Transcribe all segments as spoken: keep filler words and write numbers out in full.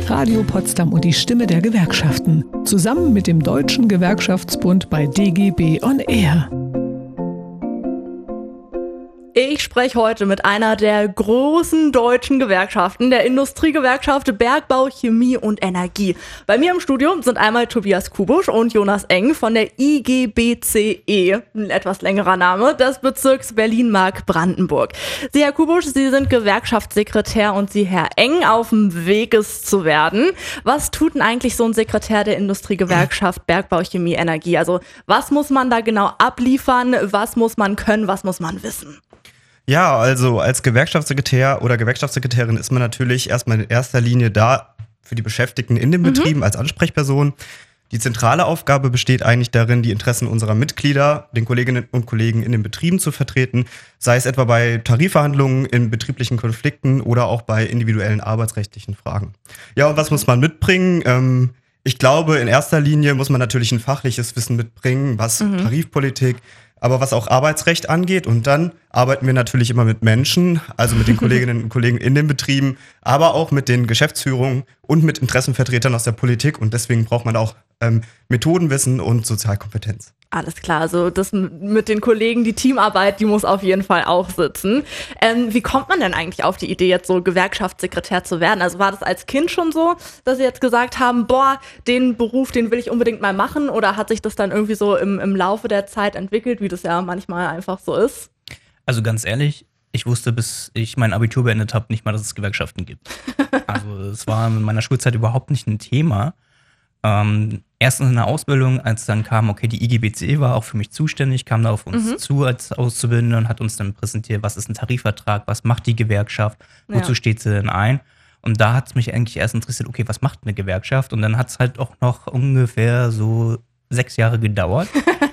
Radio Potsdam und die Stimme der Gewerkschaften. Zusammen mit dem Deutschen Gewerkschaftsbund bei D G B on Air. Ich spreche heute mit einer der großen deutschen Gewerkschaften, der Industriegewerkschaft Bergbau, Chemie und Energie. Bei mir im Studio sind einmal Tobias Kubusch und Jonas Eng von der I G B C E, ein etwas längerer Name, des Bezirks Berlin-Mark-Brandenburg. Sie, Herr Kubusch, Sie sind Gewerkschaftssekretär und Sie, Herr Eng, auf dem Weg es zu werden. Was tut denn eigentlich so ein Sekretär der Industriegewerkschaft Bergbau, Chemie, Energie? Also was muss man da genau abliefern, was muss man können, was muss man wissen? Ja, also als Gewerkschaftssekretär oder Gewerkschaftssekretärin ist man natürlich erstmal in erster Linie da für die Beschäftigten in den mhm. Betrieben als Ansprechperson. Die zentrale Aufgabe besteht eigentlich darin, die Interessen unserer Mitglieder, den Kolleginnen und Kollegen in den Betrieben zu vertreten, sei es etwa bei Tarifverhandlungen, in betrieblichen Konflikten oder auch bei individuellen arbeitsrechtlichen Fragen. Ja, und was muss man mitbringen? Ähm, ich glaube, in erster Linie muss man natürlich ein fachliches Wissen mitbringen, was mhm. Tarifpolitik, aber was auch Arbeitsrecht angeht. Und dann arbeiten wir natürlich immer mit Menschen, also mit den Kolleginnen und Kollegen in den Betrieben, aber auch mit den Geschäftsführungen und mit Interessenvertretern aus der Politik. Und deswegen braucht man auch ähm, Methodenwissen und Sozialkompetenz. Alles klar, also das mit den Kollegen, die Teamarbeit, die muss auf jeden Fall auch sitzen. Ähm, wie kommt man denn eigentlich auf die Idee, jetzt so Gewerkschaftssekretär zu werden? Also war das als Kind schon so, dass Sie jetzt gesagt haben, boah, den Beruf, den will ich unbedingt mal machen? Oder hat sich das dann irgendwie so im, im Laufe der Zeit entwickelt, wie das ja manchmal einfach so ist? Also ganz ehrlich, ich wusste, bis ich mein Abitur beendet habe, nicht mal, dass es Gewerkschaften gibt. Also es war in meiner Schulzeit überhaupt nicht ein Thema. Ähm, erstens in der Ausbildung, als dann kam, okay, die I G B C E war auch für mich zuständig, kam da auf uns mhm. zu als Auszubildende und hat uns dann präsentiert, was ist ein Tarifvertrag, was macht die Gewerkschaft, wozu ja. steht sie denn ein? Und da hat es mich eigentlich erst interessiert, okay, was macht eine Gewerkschaft? Und dann hat es halt auch noch ungefähr so sechs Jahre gedauert,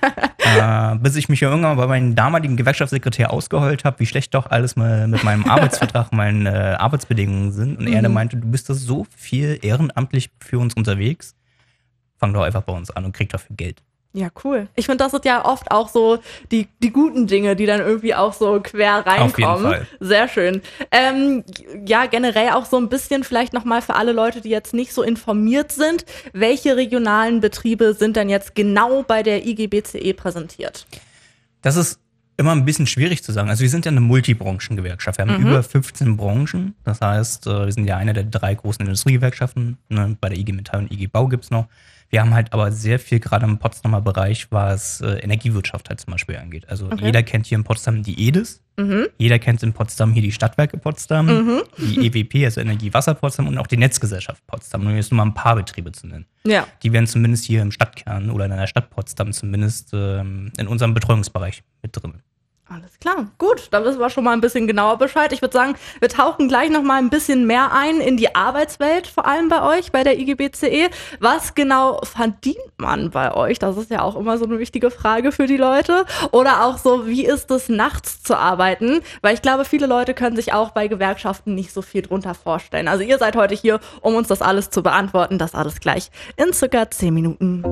äh, bis ich mich ja irgendwann bei meinem damaligen Gewerkschaftssekretär ausgeheult habe, wie schlecht doch alles mal mit meinem Arbeitsvertrag, meinen äh, Arbeitsbedingungen sind. Und mhm. er dann meinte, du bist da so viel ehrenamtlich für uns unterwegs, fang doch einfach bei uns an und krieg dafür Geld. Ja, cool. Ich finde, das sind ja oft auch so die, die guten Dinge, die dann irgendwie auch so quer reinkommen. Auf jeden Fall. Sehr schön. Ähm, ja, generell auch so ein bisschen vielleicht nochmal für alle Leute, die jetzt nicht so informiert sind. Welche regionalen Betriebe sind denn jetzt genau bei der I G B C E präsentiert? Das ist immer ein bisschen schwierig zu sagen. Also wir sind ja eine Multibranchengewerkschaft. Wir haben mhm. über fünfzehn Branchen. Das heißt, wir sind ja eine der drei großen Industriegewerkschaften. Bei der I G Metall und I G Bau gibt's noch. Wir haben halt aber sehr viel, gerade im Potsdamer Bereich, was äh, Energiewirtschaft halt zum Beispiel angeht. Also okay. jeder kennt hier in Potsdam die E D I S, mhm. jeder kennt in Potsdam hier die Stadtwerke Potsdam, mhm. die E W P, also Energiewasser Potsdam und auch die Netzgesellschaft Potsdam, um jetzt nur mal ein paar Betriebe zu nennen. Ja. Die werden zumindest hier im Stadtkern oder in der Stadt Potsdam zumindest ähm, in unserem Betreuungsbereich mit drin. Alles klar, gut, dann wissen wir schon mal ein bisschen genauer Bescheid. Ich würde sagen, wir tauchen gleich noch mal ein bisschen mehr ein in die Arbeitswelt, vor allem bei euch, bei der I G B C E. Was genau verdient man bei euch? Das ist ja auch immer so eine wichtige Frage für die Leute. Oder auch so, wie ist es, nachts zu arbeiten? Weil ich glaube, viele Leute können sich auch bei Gewerkschaften nicht so viel drunter vorstellen. Also ihr seid heute hier, um uns das alles zu beantworten. Das alles gleich in circa zehn Minuten.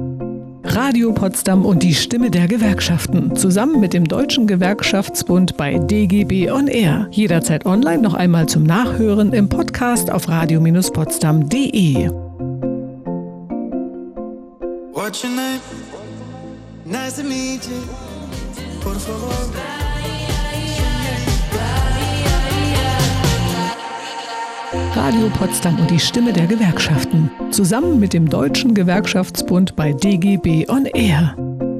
Radio Potsdam und die Stimme der Gewerkschaften. Zusammen mit dem Deutschen Gewerkschaftsbund bei D G B on Air. Jederzeit online noch einmal zum Nachhören im Podcast auf radio potsdam punkt de. What's your name? Nice to meet you. Por favor. Radio Potsdam und die Stimme der Gewerkschaften. Zusammen mit dem Deutschen Gewerkschaftsbund bei D G B on Air.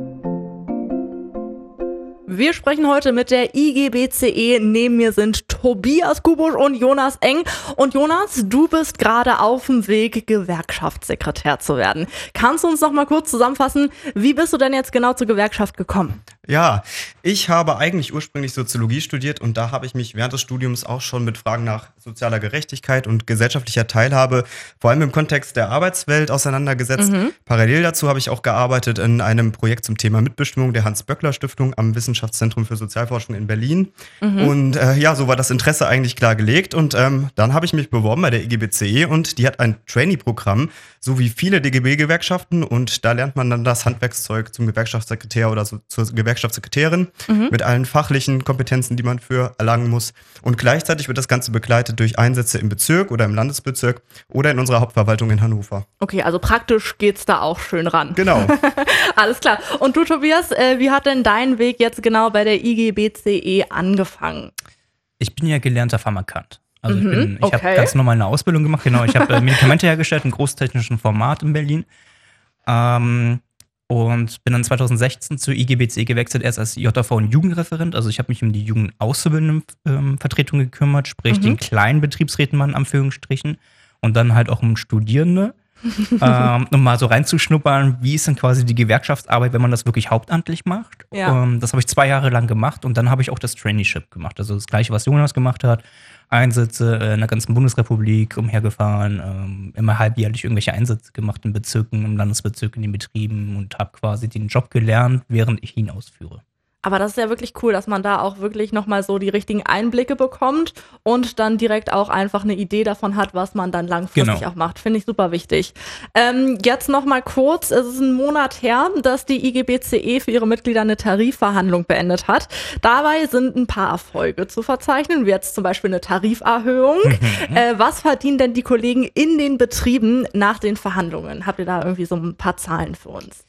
Wir sprechen heute mit der I G B C E. Neben mir sind Tobias Kubusch und Jonas Eng. Und Jonas, du bist gerade auf dem Weg, Gewerkschaftssekretär zu werden. Kannst du uns noch mal kurz zusammenfassen, wie bist du denn jetzt genau zur Gewerkschaft gekommen? Ja, ich habe eigentlich ursprünglich Soziologie studiert und da habe ich mich während des Studiums auch schon mit Fragen nach sozialer Gerechtigkeit und gesellschaftlicher Teilhabe, vor allem im Kontext der Arbeitswelt, auseinandergesetzt. Mhm. Parallel dazu habe ich auch gearbeitet in einem Projekt zum Thema Mitbestimmung der Hans-Böckler-Stiftung am Wissenschaftszentrum für Sozialforschung in Berlin. Mhm. Und äh, ja, so war das Interesse eigentlich klar gelegt. Und ähm, dann habe ich mich beworben bei der I G B C E und die hat ein Trainee-Programm, so wie viele D G B-Gewerkschaften. Und da lernt man dann das Handwerkszeug zum Gewerkschaftssekretär oder so zur Gewerkschaftssekretär Gewerkschaftssekretärin mhm. mit allen fachlichen Kompetenzen, die man für erlangen muss. Und gleichzeitig wird das Ganze begleitet durch Einsätze im Bezirk oder im Landesbezirk oder in unserer Hauptverwaltung in Hannover. Okay, also praktisch geht's da auch schön ran. Genau. Alles klar. Und du, Tobias, äh, wie hat denn dein Weg jetzt genau bei der I G B C E angefangen? Ich bin ja gelernter Pharmakant. Also ich, bin, ich okay. habe ganz normal eine Ausbildung gemacht, genau. Ich habe äh, Medikamente hergestellt, im großtechnischen Format in Berlin. Ähm, und bin dann zweitausendsechzehn zur I G B C E gewechselt, erst als J V und Jugendreferent. Also ich habe mich um die Jugendauszubildenden-Vertretung ähm, gekümmert, sprich mhm. den kleinen Betriebsräten mal in Anführungsstrichen. Und dann halt auch um Studierende, ähm, um mal so reinzuschnuppern, wie ist denn quasi die Gewerkschaftsarbeit, wenn man das wirklich hauptamtlich macht. Ja. Ähm, das habe ich zwei Jahre lang gemacht und dann habe ich auch das Traineeship gemacht. Also das Gleiche, was Jonas gemacht hat. Einsätze in der ganzen Bundesrepublik umhergefahren, ähm, immer halbjährlich irgendwelche Einsätze gemacht in Bezirken, im Landesbezirk, in den Betrieben und habe quasi den Job gelernt, während ich ihn ausführe. Aber das ist ja wirklich cool, dass man da auch wirklich nochmal so die richtigen Einblicke bekommt und dann direkt auch einfach eine Idee davon hat, was man dann langfristig genau. auch macht. Finde ich super wichtig. Ähm, jetzt nochmal kurz, es ist ein Monat her, dass die I G B C E für ihre Mitglieder eine Tarifverhandlung beendet hat. Dabei sind ein paar Erfolge zu verzeichnen, wie jetzt zum Beispiel eine Tariferhöhung. Mhm. Äh, was verdienen denn die Kollegen in den Betrieben nach den Verhandlungen? Habt ihr da irgendwie so ein paar Zahlen für uns?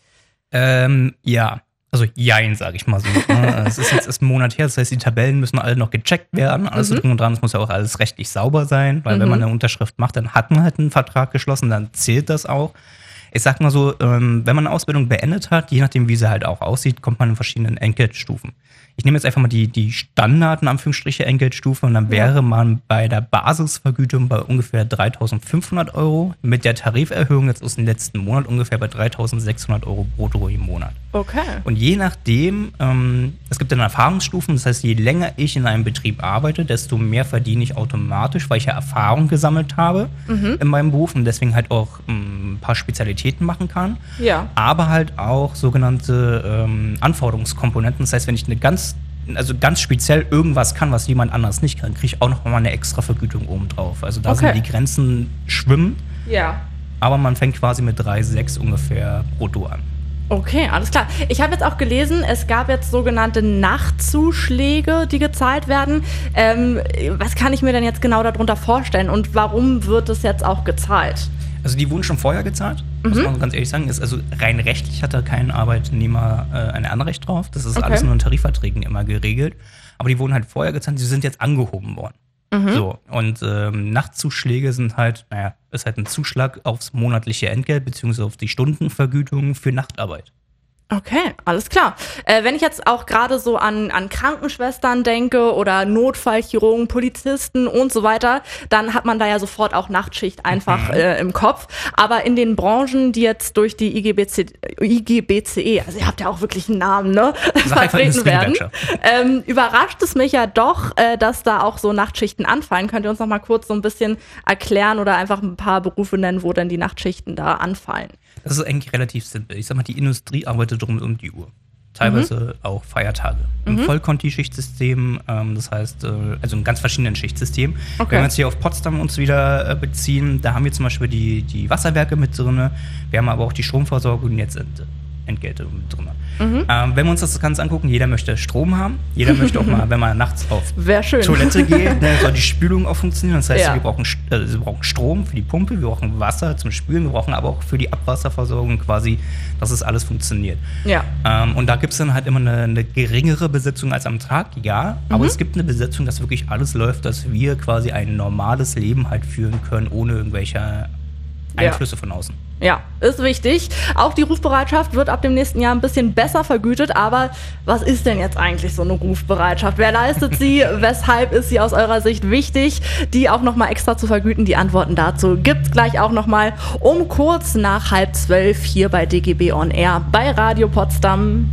Ähm, ja. Also jein, sage ich mal so. Es ist jetzt erst ein Monat her, das heißt, die Tabellen müssen alle noch gecheckt werden. Alles mhm. drum und dran, es muss ja auch alles rechtlich sauber sein, weil mhm. wenn man eine Unterschrift macht, dann hat man halt einen Vertrag geschlossen, dann zählt das auch. Ich sag mal so, wenn man eine Ausbildung beendet hat, je nachdem, wie sie halt auch aussieht, kommt man in verschiedenen Entgeltstufen. Ich nehme jetzt einfach mal die, die Standard, in Anführungsstriche, Entgeltstufe und dann wäre ja. man bei der Basisvergütung bei ungefähr dreitausendfünfhundert Euro, mit der Tariferhöhung jetzt aus dem letzten Monat ungefähr bei dreitausendsechshundert Euro brutto im Monat. Okay. Und je nachdem, ähm, es gibt dann Erfahrungsstufen, das heißt, je länger ich in einem Betrieb arbeite, desto mehr verdiene ich automatisch, weil ich ja Erfahrung gesammelt habe mhm. in meinem Beruf und deswegen halt auch ähm, ein paar Spezialitäten machen kann. Ja. Aber halt auch sogenannte ähm, Anforderungskomponenten, das heißt, wenn ich eine ganz also ganz speziell irgendwas kann, was jemand anders nicht kann, kriege ich auch noch mal eine extra Vergütung obendrauf. Also da okay. sind die Grenzen schwimmen. Ja. Aber man fängt quasi mit drei Komma sechs ungefähr brutto an. Okay, alles klar. Ich habe jetzt auch gelesen, es gab jetzt sogenannte Nachtzuschläge, die gezahlt werden. Ähm, was kann ich mir denn jetzt genau darunter vorstellen und warum wird es jetzt auch gezahlt? Also die wurden schon vorher gezahlt, muss mhm. man ganz ehrlich sagen. Ist also rein rechtlich hat da kein Arbeitnehmer äh, ein Anrecht drauf. Das ist okay. alles nur in Tarifverträgen immer geregelt. Aber die wurden halt vorher gezahlt, die sind jetzt angehoben worden. Mhm. So, und ähm, Nachtzuschläge sind halt, naja, ist halt ein Zuschlag aufs monatliche Entgelt beziehungsweise auf die Stundenvergütung für Nachtarbeit. Okay, alles klar. Äh, wenn ich jetzt auch gerade so an, an Krankenschwestern denke oder Notfallchirurgen, Polizisten und so weiter, dann hat man da ja sofort auch Nachtschicht einfach mhm. äh, im Kopf. Aber in den Branchen, die jetzt durch die I G B C, I G B C E, also ihr habt ja auch wirklich einen Namen, ne, vertreten werden, ähm, überrascht es mich ja doch, äh, dass da auch so Nachtschichten anfallen. Könnt ihr uns noch mal kurz so ein bisschen erklären oder einfach ein paar Berufe nennen, wo denn die Nachtschichten da anfallen? Das ist eigentlich relativ simpel. Ich sag mal, die Industrie arbeitet rund um die Uhr. Teilweise mhm. auch Feiertage. Im mhm. Vollkonti-Schichtsystem, ähm, das heißt, äh, also in ganz verschiedenen Schichtsystemen. Okay. Wenn wir uns hier auf Potsdam uns wieder äh, beziehen, da haben wir zum Beispiel die, die Wasserwerke mit drin. Wir haben aber auch die Stromversorgung jetzt Ent- Entgelte mit drin. Mhm. Ähm, wenn wir uns das Ganze angucken, jeder möchte Strom haben. Jeder möchte auch mal, wenn man nachts auf Toilette geht, ne, soll die Spülung auch funktionieren. Das heißt, ja. wir, brauchen, äh, wir brauchen Strom für die Pumpe, wir brauchen Wasser zum Spülen, wir brauchen aber auch für die Abwasserversorgung quasi, dass es alles funktioniert. Ja. Ähm, und da gibt es dann halt immer eine, eine geringere Besetzung als am Tag, ja. Mhm. Aber es gibt eine Besetzung, dass wirklich alles läuft, dass wir quasi ein normales Leben halt führen können, ohne irgendwelche Einflüsse ja. von außen. Ja, ist wichtig. Auch die Rufbereitschaft wird ab dem nächsten Jahr ein bisschen besser vergütet. Aber was ist denn jetzt eigentlich so eine Rufbereitschaft? Wer leistet sie? Weshalb ist sie aus eurer Sicht wichtig, die auch nochmal extra zu vergüten? Die Antworten dazu gibt's gleich auch nochmal um kurz nach halb zwölf hier bei D G B On Air bei Radio Potsdam.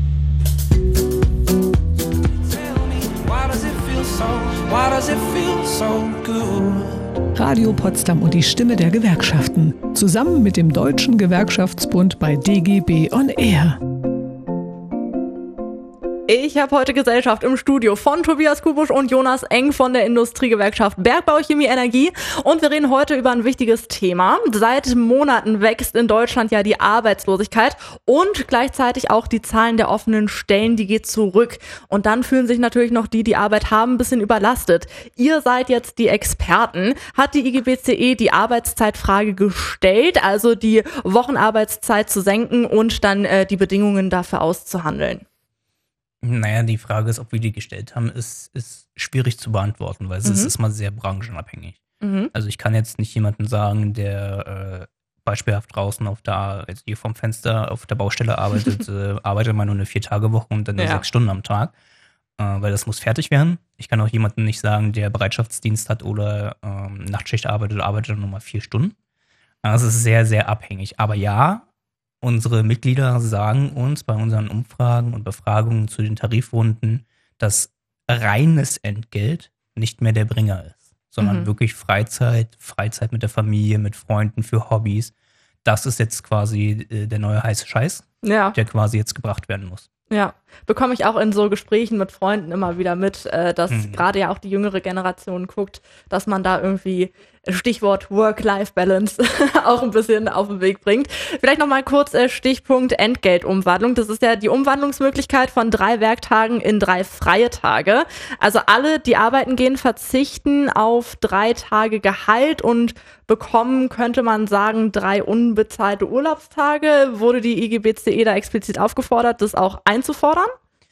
Radio Potsdam und die Stimme der Gewerkschaften. Zusammen mit dem Deutschen Gewerkschaftsbund bei D G B On Air. Ich habe heute Gesellschaft im Studio von Tobias Kubusch und Jonas Eng von der Industriegewerkschaft Bergbau, Chemie, Energie. Und wir reden heute über ein wichtiges Thema. Seit Monaten wächst in Deutschland ja die Arbeitslosigkeit und gleichzeitig auch die Zahlen der offenen Stellen, die geht zurück. Und dann fühlen sich natürlich noch die, die Arbeit haben, ein bisschen überlastet. Ihr seid jetzt die Experten. Hat die I G B C E die Arbeitszeitfrage gestellt, also die Wochenarbeitszeit zu senken und dann äh, die Bedingungen dafür auszuhandeln? Naja, die Frage ist, ob wir die gestellt haben, ist, ist schwierig zu beantworten, weil es mhm. ist immer sehr branchenabhängig. Mhm. Also ich kann jetzt nicht jemanden sagen, der äh, beispielhaft draußen auf der, also hier vom Fenster auf der Baustelle arbeitet, äh, arbeitet mal nur eine Vier-Tage-Woche und dann nur ja. sechs Stunden am Tag, äh, weil das muss fertig werden. Ich kann auch jemanden nicht sagen, der Bereitschaftsdienst hat oder ähm, Nachtschicht arbeitet, arbeitet nur mal vier Stunden. Also es ist sehr, sehr abhängig. Aber ja, unsere Mitglieder sagen uns bei unseren Umfragen und Befragungen zu den Tarifrunden, dass reines Entgelt nicht mehr der Bringer ist, sondern mhm. wirklich Freizeit, Freizeit mit der Familie, mit Freunden, für Hobbys. Das ist jetzt quasi äh, der neue heiße Scheiß, ja. der quasi jetzt gebracht werden muss. Ja, bekomme ich auch in so Gesprächen mit Freunden immer wieder mit, äh, dass mhm. gerade ja auch die jüngere Generation guckt, dass man da irgendwie Stichwort Work-Life-Balance auch ein bisschen auf den Weg bringt. Vielleicht nochmal kurz äh, Stichpunkt Entgeltumwandlung. Das ist ja die Umwandlungsmöglichkeit von drei Werktagen in drei freie Tage. Also alle, die arbeiten gehen, verzichten auf drei Tage Gehalt und bekommen, könnte man sagen, drei unbezahlte Urlaubstage. Wurde die I G B C E da explizit aufgefordert, das auch einzufordern?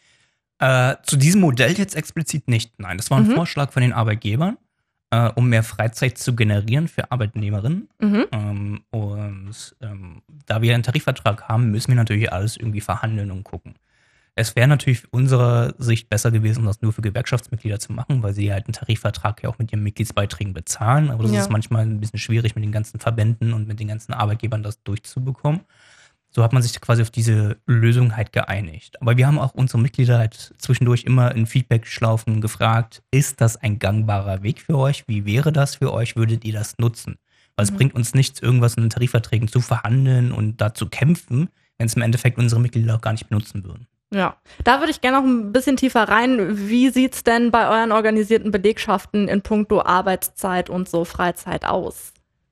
Äh, zu diesem Modell jetzt explizit nicht. Nein, das war ein mhm. Vorschlag von den Arbeitgebern, äh, um mehr Freizeit zu generieren für Arbeitnehmerinnen. Mhm. Ähm, und ähm, da wir einen Tarifvertrag haben, müssen wir natürlich alles irgendwie verhandeln und gucken. Es wäre natürlich unserer Sicht besser gewesen, das nur für Gewerkschaftsmitglieder zu machen, weil sie halt einen Tarifvertrag ja auch mit ihren Mitgliedsbeiträgen bezahlen. Aber das ja. ist manchmal ein bisschen schwierig mit den ganzen Verbänden und mit den ganzen Arbeitgebern das durchzubekommen. So hat man sich quasi auf diese Lösung halt geeinigt. Aber wir haben auch unsere Mitglieder halt zwischendurch immer in Feedback-Schlaufen gefragt, ist das ein gangbarer Weg für euch? Wie wäre das für euch? Würdet ihr das nutzen? Weil mhm. es bringt uns nichts, irgendwas in den Tarifverträgen zu verhandeln und da zu kämpfen, wenn es im Endeffekt unsere Mitglieder auch gar nicht benutzen würden. Ja, da würde ich gerne noch ein bisschen tiefer rein. Wie sieht's denn bei euren organisierten Belegschaften in puncto Arbeitszeit und so Freizeit aus?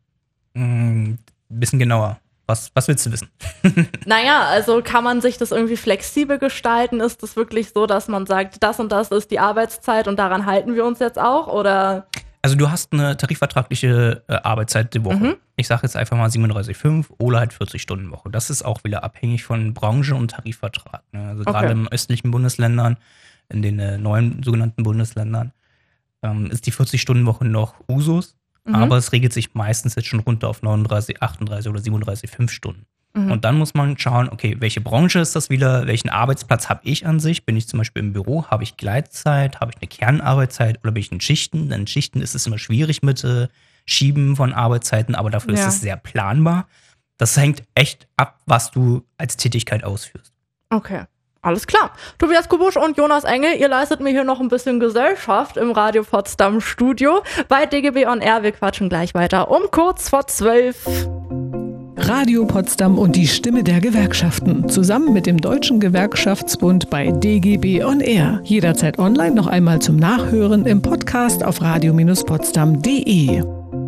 Ein bisschen genauer. Was, was willst du wissen? Naja, also kann man sich das irgendwie flexibel gestalten? Ist das wirklich so, dass man sagt, das und das ist die Arbeitszeit und daran halten wir uns jetzt auch? Oder? Also du hast eine tarifvertragliche äh, Arbeitszeit die Woche. Mhm. Ich sage jetzt einfach mal siebenunddreißig Komma fünf oder halt vierzig Stunden Woche. Das ist auch wieder abhängig von Branche und Tarifvertrag. Ne? Also okay. gerade in östlichen Bundesländern, in den äh, neuen sogenannten Bundesländern, ähm, ist die vierzig Stunden Woche noch Usus. Mhm. Aber es regelt sich meistens jetzt schon runter auf neununddreißig, achtunddreißig oder siebenunddreißig Komma fünf Stunden. Mhm. Und dann muss man schauen, okay, welche Branche ist das wieder? Welchen Arbeitsplatz habe ich an sich? Bin ich zum Beispiel im Büro? Habe ich Gleitzeit? Habe ich eine Kernarbeitszeit? Oder bin ich in Schichten? Denn in Schichten ist es immer schwierig mit äh, Schieben von Arbeitszeiten, aber dafür ja. ist es sehr planbar. Das hängt echt ab, was du als Tätigkeit ausführst. Okay. Alles klar. Tobias Kubusch und Jonas Engel, ihr leistet mir hier noch ein bisschen Gesellschaft im Radio Potsdam Studio bei D G B On Air. Wir quatschen gleich weiter um kurz vor zwölf. Radio Potsdam und die Stimme der Gewerkschaften. Zusammen mit dem Deutschen Gewerkschaftsbund bei D G B On Air. Jederzeit online noch einmal zum Nachhören im Podcast auf radio Potsdam punkt de.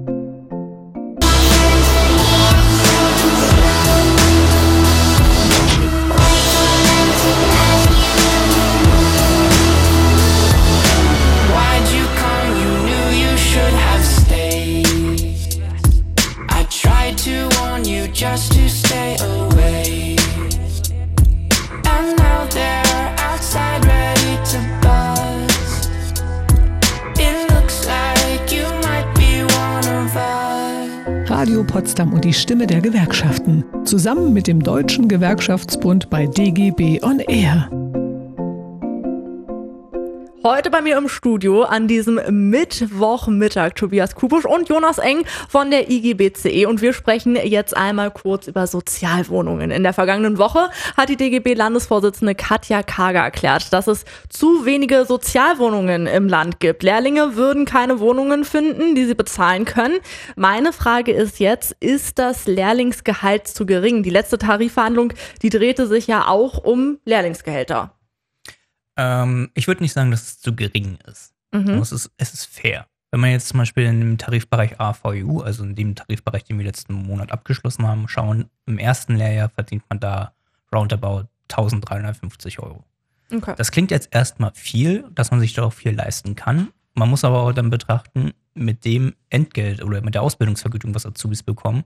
Just to stay away, and now they're outside ready to buzz. It looks like you might be one of us. Radio Potsdam und die Stimme der Gewerkschaften. Zusammen mit dem Deutschen Gewerkschaftsbund bei D G B On Air. Heute bei mir im Studio an diesem Mittwochmittag Tobias Kubusch und Jonas Eng von der I G B C E und wir sprechen jetzt einmal kurz über Sozialwohnungen. In der vergangenen Woche hat die D G B-Landesvorsitzende Katja Karger erklärt, dass es zu wenige Sozialwohnungen im Land gibt. Lehrlinge würden keine Wohnungen finden, die sie bezahlen können. Meine Frage ist jetzt, ist das Lehrlingsgehalt zu gering? Die letzte Tarifverhandlung, die drehte sich ja auch um Lehrlingsgehälter. Ähm, ich würde nicht sagen, dass es zu gering ist. Mhm. Es ist. Es ist fair. Wenn man jetzt zum Beispiel in dem Tarifbereich A V E U, also in dem Tarifbereich, den wir letzten Monat abgeschlossen haben, schauen, im ersten Lehrjahr verdient man da roundabout eintausenddreihundertfünfzig Euro. Okay. Das klingt jetzt erstmal viel, dass man sich da auch viel leisten kann. Man muss aber auch dann betrachten, mit dem Entgelt oder mit der Ausbildungsvergütung, was Azubis bekommen,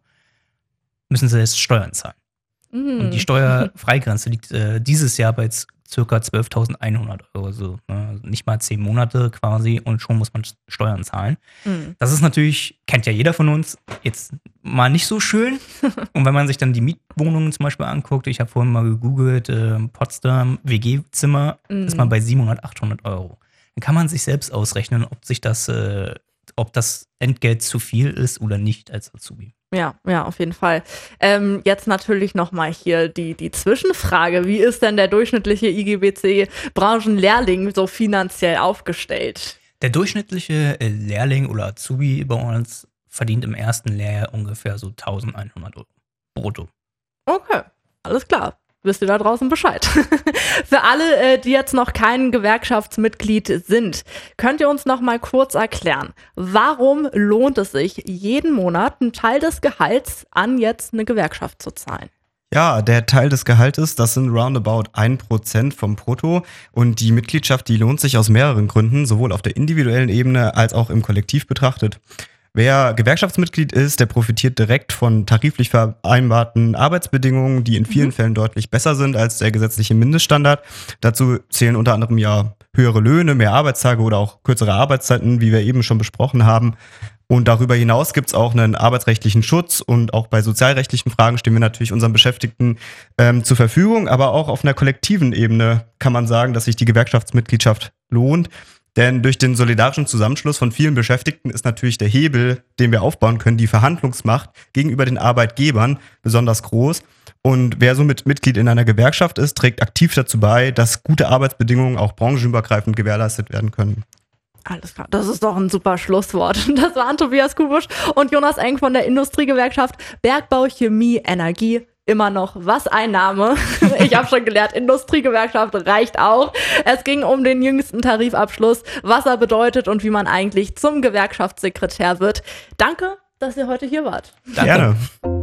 müssen sie jetzt Steuern zahlen. Mhm. Und die Steuerfreigrenze liegt äh, dieses Jahr bei jetzt circa zwölftausendeinhundert Euro, also äh, nicht mal zehn Monate quasi und schon muss man Steuern zahlen. Mhm. Das ist natürlich, kennt ja jeder von uns, jetzt mal nicht so schön. Und wenn man sich dann die Mietwohnungen zum Beispiel anguckt, ich habe vorhin mal gegoogelt, äh, Potsdam, W G-Zimmer, Mhm. ist man bei siebenhundert, achthundert Euro. Dann kann man sich selbst ausrechnen, ob sich das, äh, ob das Entgelt zu viel ist oder nicht als Azubi. Ja, ja, auf jeden Fall. Ähm, jetzt natürlich nochmal hier die, die Zwischenfrage. Wie ist denn der durchschnittliche I G B C-Branchenlehrling so finanziell aufgestellt? Der durchschnittliche äh, Lehrling oder Azubi bei uns verdient im ersten Lehrjahr ungefähr so eintausendeinhundert Euro brutto. Okay, alles klar. Wisst ihr da draußen Bescheid. Für alle, äh, die jetzt noch kein Gewerkschaftsmitglied sind, könnt ihr uns noch mal kurz erklären, warum lohnt es sich, jeden Monat einen Teil des Gehalts an jetzt eine Gewerkschaft zu zahlen? Ja, der Teil des Gehaltes, das sind roundabout ein Prozent vom Brutto und die Mitgliedschaft, die lohnt sich aus mehreren Gründen, sowohl auf der individuellen Ebene als auch im Kollektiv betrachtet. Wer Gewerkschaftsmitglied ist, der profitiert direkt von tariflich vereinbarten Arbeitsbedingungen, die in vielen mhm. Fällen deutlich besser sind als der gesetzliche Mindeststandard. Dazu zählen unter anderem ja höhere Löhne, mehr Arbeitstage oder auch kürzere Arbeitszeiten, wie wir eben schon besprochen haben. Und darüber hinaus gibt es auch einen arbeitsrechtlichen Schutz und auch bei sozialrechtlichen Fragen stehen wir natürlich unseren Beschäftigten ähm, zur Verfügung. Aber auch auf einer kollektiven Ebene kann man sagen, dass sich die Gewerkschaftsmitgliedschaft lohnt. Denn durch den solidarischen Zusammenschluss von vielen Beschäftigten ist natürlich der Hebel, den wir aufbauen können, die Verhandlungsmacht gegenüber den Arbeitgebern besonders groß. Und wer somit Mitglied in einer Gewerkschaft ist, trägt aktiv dazu bei, dass gute Arbeitsbedingungen auch branchenübergreifend gewährleistet werden können. Alles klar, das ist doch ein super Schlusswort. Das waren Tobias Kubusch und Jonas Eng von der Industriegewerkschaft Bergbau, Chemie, Energie. Immer noch, was ein Name. Ich habe schon gelernt, Industriegewerkschaft reicht auch. Es ging um den jüngsten Tarifabschluss, was er bedeutet und wie man eigentlich zum Gewerkschaftssekretär wird. Danke, dass ihr heute hier wart. Danke. Gerne.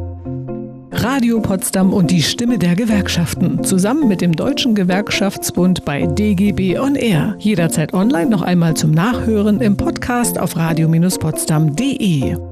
Radio Potsdam und die Stimme der Gewerkschaften. Zusammen mit dem Deutschen Gewerkschaftsbund bei D G B on Air. Jederzeit online noch einmal zum Nachhören im Podcast auf radio Bindestrich potsdam punkt de.